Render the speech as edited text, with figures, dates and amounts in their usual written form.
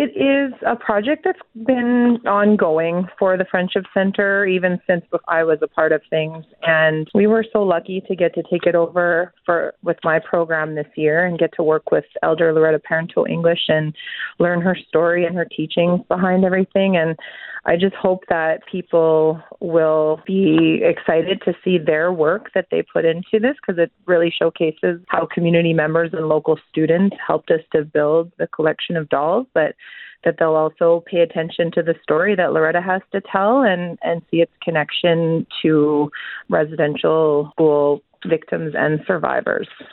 It is a project that's been ongoing for the Friendship Center even since I was a part of things. And we were so lucky to get to take it over with my program this year and get to work with Elder Loretta Parenteau English and learn her story and her teachings behind everything. And I just hope that people will be excited to see their work that they put into this, because it really showcases how community members and local students helped us to build the collection of dolls, but that they'll also pay attention to the story that Loretta has to tell and see its connection to residential school victims and survivors.